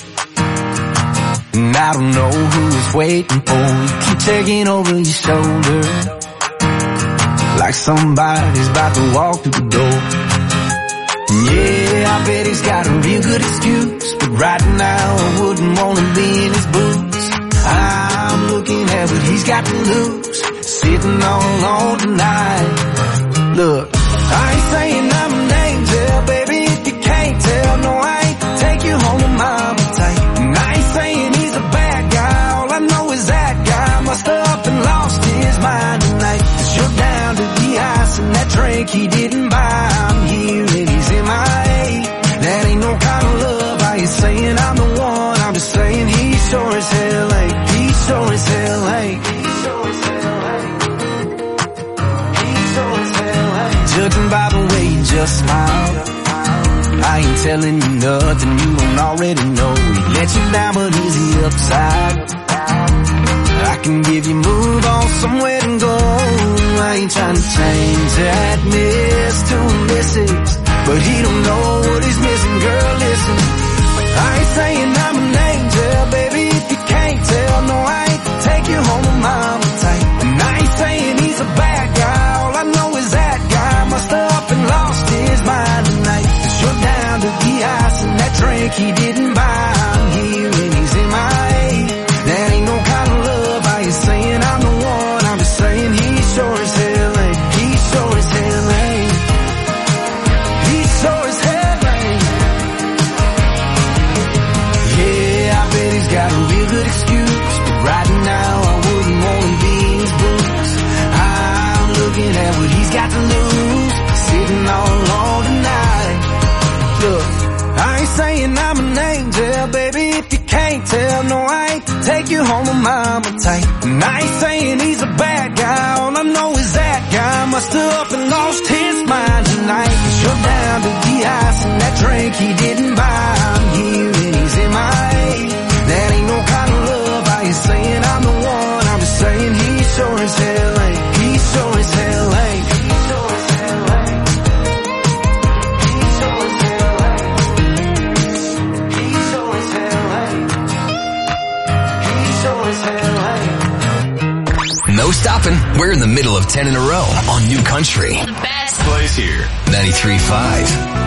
and I don't know who is waiting for you. Keep taking over your shoulder, like somebody's about to walk through the door. Yeah, I bet he's got a real good excuse, but right now I wouldn't want to be in his boots. I'm looking at what he's got to lose, sitting all alone tonight. Look, I ain't saying I'm an angel, baby, if you can't tell. No, I ain't take you home with mama tight. And I ain't saying he's a bad guy, all I know is that guy must have up and lost his mind tonight. 'Cause you're down to the ice and that drink he didn't buy. I'm here and he's MIA. That ain't no kind of love. I ain't saying I'm the one, I'm just saying he sure as hell ain't. He sure as hell ain't. He sure as hell ain't. He sure as hell ain't. Judging by the way you just smiled, I ain't telling you nothing you don't already know. He let you down, but is he upside? I can give you move on somewhere to go. I ain't trying to change that miss to a missus, but he don't know what he's missing, girl, listen. I ain't saying I'm an angel, baby, if you can't tell. No, I ain't take you home with mama tight. And I ain't saying he's a bad guy, all I know is that guy must have up and lost his mind tonight. 'Cause you're down to the ice and that drink he didn't buy. I'm here and he's MIA. That ain't no kind of love. I ain't saying I'm the one, I'm just saying he sure as hell ain't. He sure as hell ain't. He sure as hell ain't. Yeah, I bet he's got a real good excuse, but right now I wouldn't want to be in his boots. I'm looking at what he's got to lose, sitting all alone tonight. Look, I ain't saying I'm an angel, baby, if you can't tell, no, I ain't take you home to mama tight. And I ain't saying he's a bad guy, all I know is that guy must have up and lost his mind tonight. Shut down to the ice and that drink he didn't buy. I'm here and he's in my that ain't no kind of love. I ain't saying I'm the one, I'm just saying he sure as hell ain't. He sure as hell ain't. He sure as hell ain't. He sure as hell ain't. He sure as hell ain't. He sure as hell ain't. No stopping. We're in the middle of 10 in a row on New Country. The best place here. 93.5.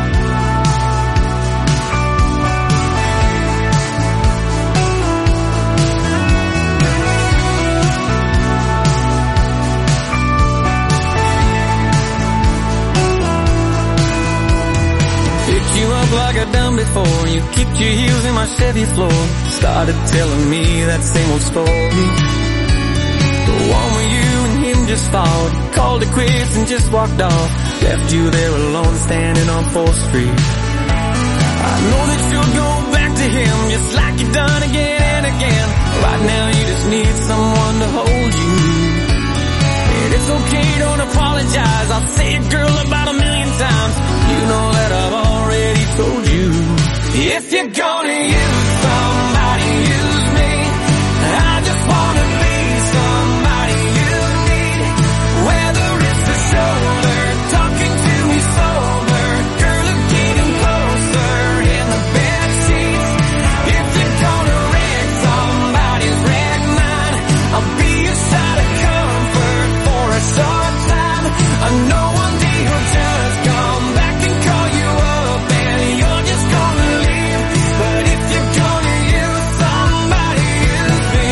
You up like I done before. You kicked your heels in my Chevy floor. Started telling me that same old story. The one where you and him just fought. Called it quits and just walked off. Left you there alone standing on 4th Street. I know that you'll go back to him just like you've done again and again. Right now you just need someone to hold you. And it's okay, don't apologize. I'll say it, girl, about 1 million times. You know that I've already told you. If you're gonna use somebody, use me. I just wanna be somebody you need. Whether it's the shoulder, talking to me sober, girl, or getting closer in the bed sheets. If you're gonna wreck somebody's wreck mine, I'll be a shot of comfort for a short time. I know one day you'll just come back and call you up and you're just gonna leave. But if you're gonna use somebody, use me.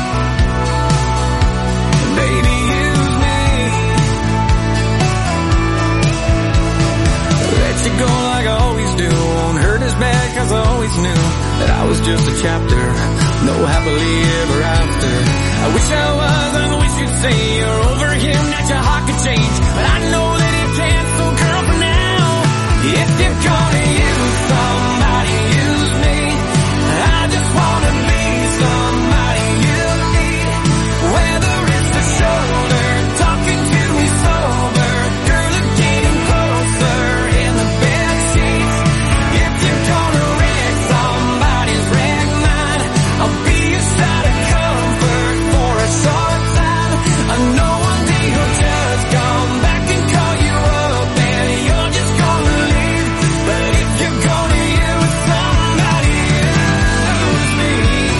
Baby, use me. Let you go like I always do. Won't hurt as bad cause I always knew that I was just a chapter. No happily ever after. I wish I was, I wish you'd say you're over him, that your heart could change. But I know that it can't, so girl, for now, if you're gonna use somebody, use me. I just wanna be somebody you need. Whether it's the shoulder, talking to me sober, girl, or getting closer in the bed sheets. If you're gonna wreck somebody's wreck mine, I'll be a shot of comfort for a short time. I know one day you'll just come back and call you up and you're just gonna leave. But if you're gonna use somebody, use me.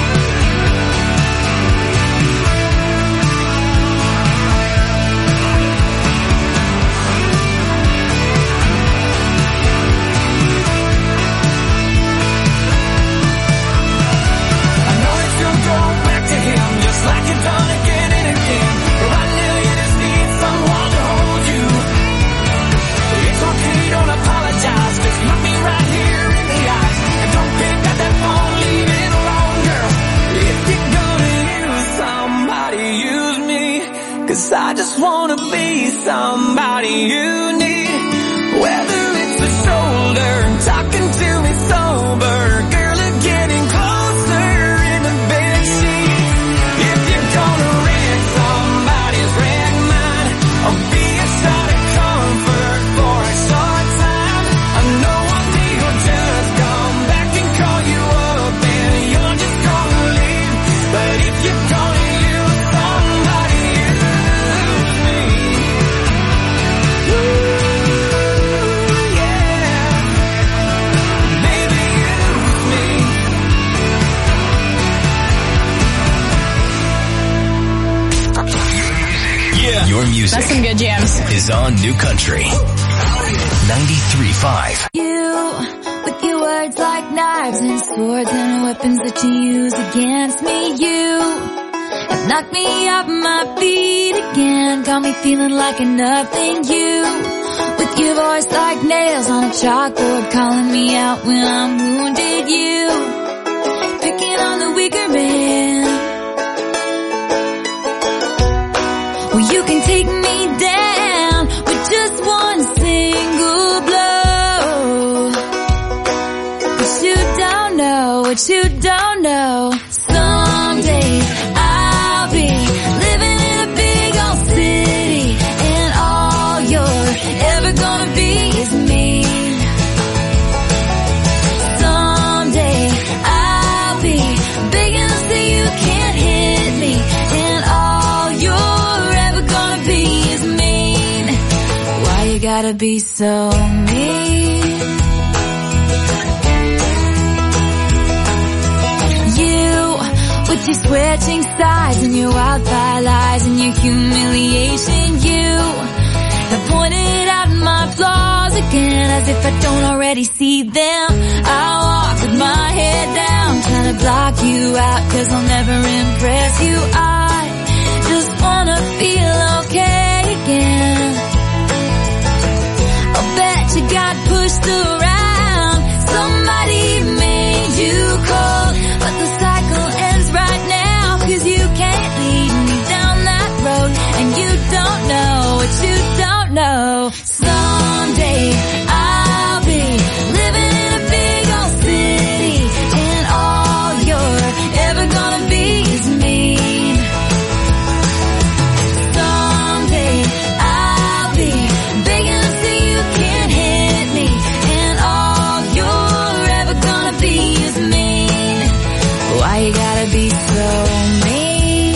I know that you'll go back to him just like you've done again and again. But right now you just need someone to hold you. It's okay, don't apologize. Just look me right here in the eyes. And don't pick up that phone, leave it alone, girl. If you're gonna use somebody, use me. Cause I just wanna be somebody you need. Whether it's the shoulder, talking to me sober, girl, or getting closer in the bed sheets. If you're gonna wreck somebody's wreck mine, I'll be a shot of comfort for a short time. I know one day you'll just come back and call you up and you're just gonna leave. But if you're gonna use somebody, use me. Ooh, yeah. Baby, use me. Yeah. Your music That's some good jams. is on New Country. 93.5. You, with your words like knives and swords and weapons that you use against me. You have knocked me off my feet again, got me feeling like a nothing. You, with your voice like nails on a chalkboard, calling me out when I'm wounded. You, picking on the weaker man. Well, you can take me down with just one single blow. But you don't know what you don't know. Someday I'll be living in a big old city, and all you're ever gonna be is me. Someday I'll be big enough so you can't hit me, and all you're ever gonna be is mean. Why you gotta be so mean? With your switching sides and your wildfire lies and your humiliation, you have pointed out my flaws again as if I don't already see them. I walk with my head down trying to block you out 'cause I'll never impress you. I just wanna feel okay again. I'll bet you got pushed around, somebody made you cold, but the cycle ends right now 'cause you can't lead me down that road, and you don't know what you don't know. Someday I'll be living in a big old city, and all you're ever gonna be is mean. Someday I'll be big enough so you can't hit me, and all you're ever gonna be is mean. Why you gotta be so mean?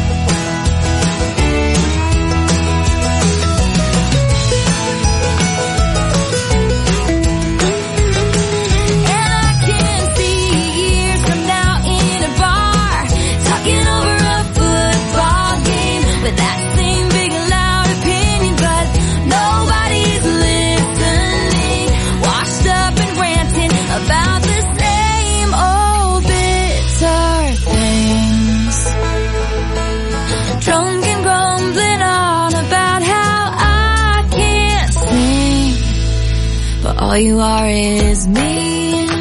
And I can see years from now in a bar, talking over a football game with that same big loud opinion, but nobody's listening, washed up and ranting about the same old bitter things, drunk and grumbling on about how I can't sing, but all you are is mean.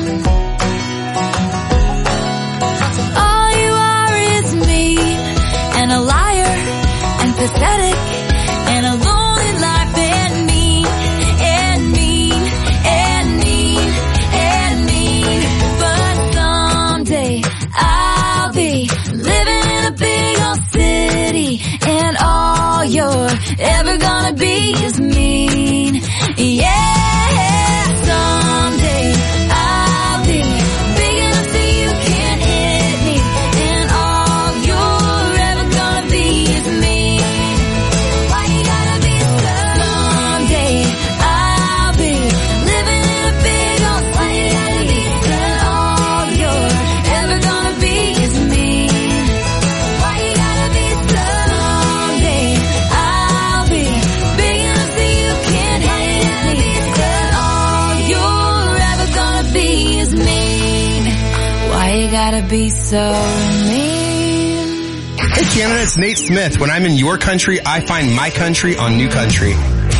All you are is mean, and a liar, and pathetic, and a lonely life, and mean, and mean, and mean, and mean. But someday I'll be living in a big old city, and all you're ever gonna be is mean. Yeah, someday I'll be big enough so you can't hit me, and all you're ever gonna be is mean. Why you gotta be so? Someday I'll be living in a big old city, and all you're ever gonna be is mean. Why you gotta be so? Someday I'll be big enough so you can't hit me, and all you're ever gonna be is mean. Why you gotta be so mean? Hey Canada, it's Nate Smith. When I'm in your country, I find my country on New Country.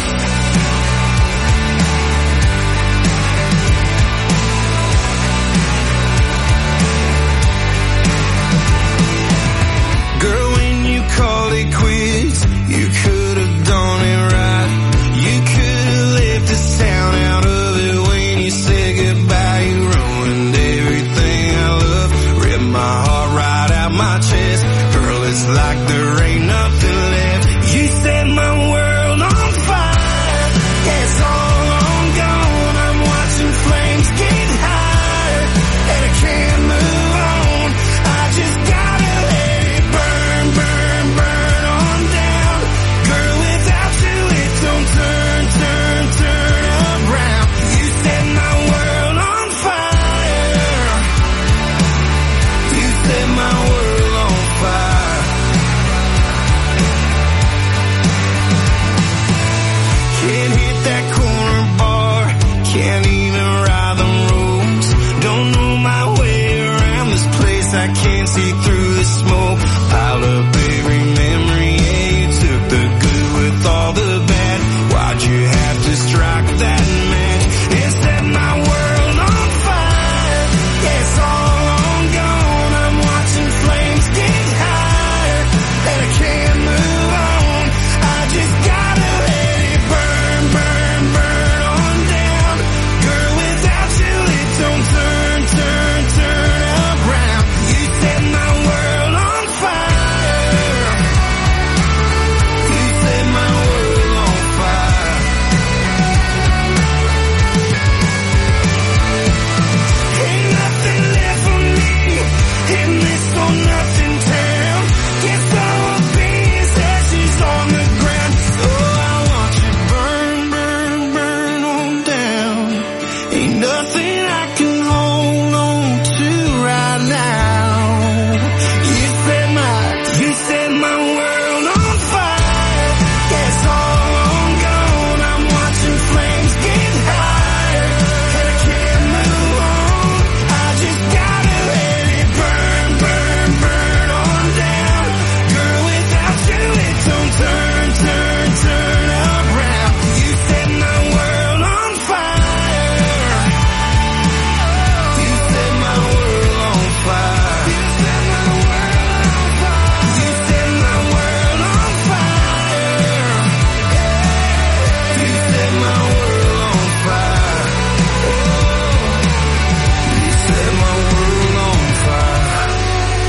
Girl, when you called it quits, you could have done it right. You could have left the sound out of it when you said goodbye. You ruined everything I love, ripped my heart right out my chest. Girl, it's like there ain't nothing left. You set my world on fire.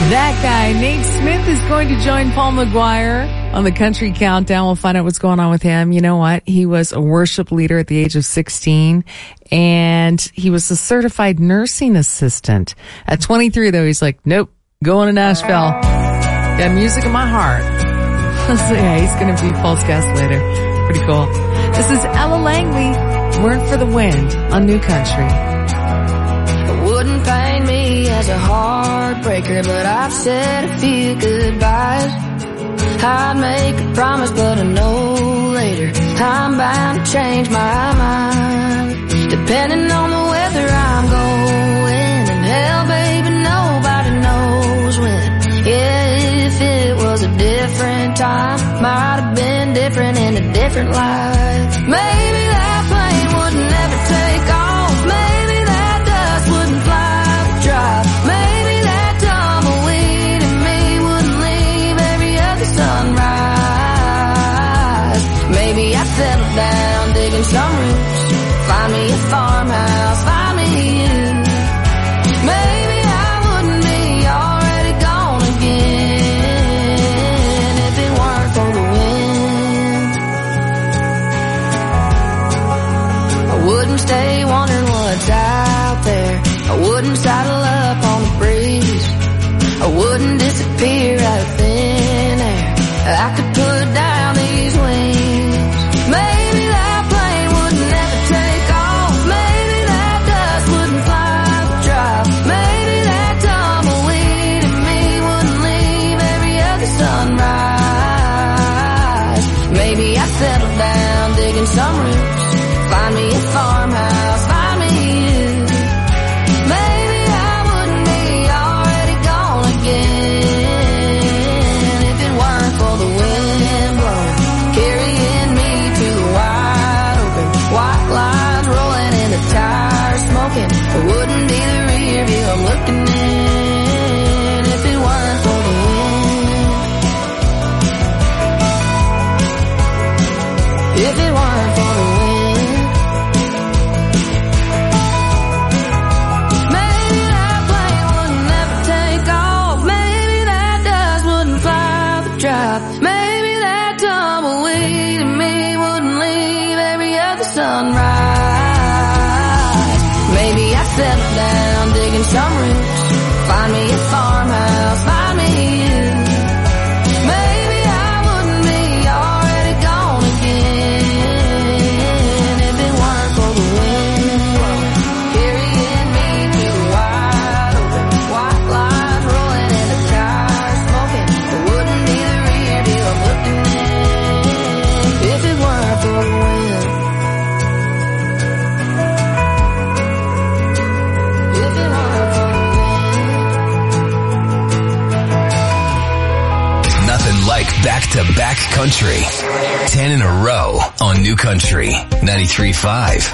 That guy, Nate Smith, is going to join Paul McGuire on the Country Countdown. We'll find out what's going on with him. You know what? He was a worship leader at the age of 16, and he was a certified nursing assistant. At 23, though, he's like, nope, going to Nashville. Got music in my heart. So yeah, he's going to be Paul's guest later. Pretty cool. This is Ella Langley, Word for the Wind on New Country. Wouldn't paint me as a heartbreaker, but I've said a few goodbyes. I'd make a promise, but I know later I'm bound to change my mind. Depending on the weather I'm going, and hell, baby, nobody knows when. Yeah, if it was a different time, might have been different in a different life. Maybe that plane would never take off. Maybe that dust wouldn't fly the drive. Maybe that tumbleweed in me wouldn't leave every other sunrise. Maybe I'd settle down digging some roots, find me a farmhouse, find me you. Maybe I wouldn't be already gone again if it weren't for the wind. I wouldn't stay wondering what's out there. I wouldn't saddle up on the breeze. I wouldn't disappear out of thin air. I could put down these wings. Maybe that plane would never take off. Maybe that dust wouldn't fly the drive. Maybe that tumbleweed in me wouldn't leave every other sunrise. Maybe I'd settle down digging some roots, find me a farmhouse, find me you. Maybe I wouldn't be already gone again if it weren't for the wind blowing, carrying me to the wide open. White lines rolling in the tires smoking. It wouldn't be the rear view I'm looking in if it weren't for the wind. If it weren't for the wind. Maybe that plane would never take off. Maybe that dust wouldn't fly the drive. Maybe that tumbleweed in me wouldn't leave every other sunrise. Maybe I'd settle down digging some roots, find me a farmhouse, find me you. Maybe I wouldn't be already gone again if it weren't for the wind blowing, carrying me to the wide open. White lines rolling in the tires smoking. It wouldn't be the rear view I'm looking in if it weren't for the wind. If it weren't for the wind. Nothing like back-to-back country. 10 in a row on New Country 93.5.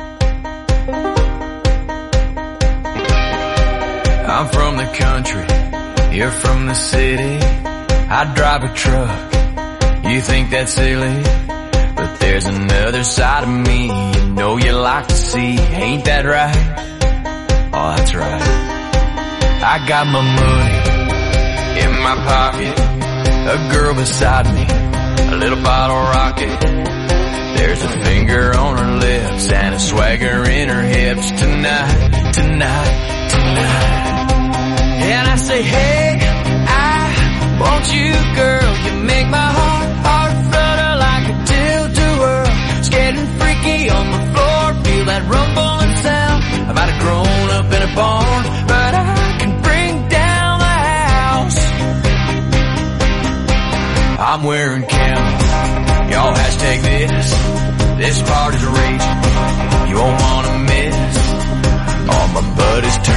I'm from the country, you're from the city. I drive a truck, you think that's silly, but there's another side of me you know you like to see. Ain't that right? Oh, that's right. I got my money in my pocket, a girl beside me, a little bottle rocket. There's a finger on her lips and a swagger in her hips. Tonight, tonight, tonight. And I say, hey, I want you, girl. You make my heart flutter like a tilt-a-whirl. It's getting freaky on the floor, feel that rumbling sound. I might have grown up in a barn, but I can bring down the house. I'm wearing camo, y'all hashtag this party's raging, you won't wanna miss. All my buddies turn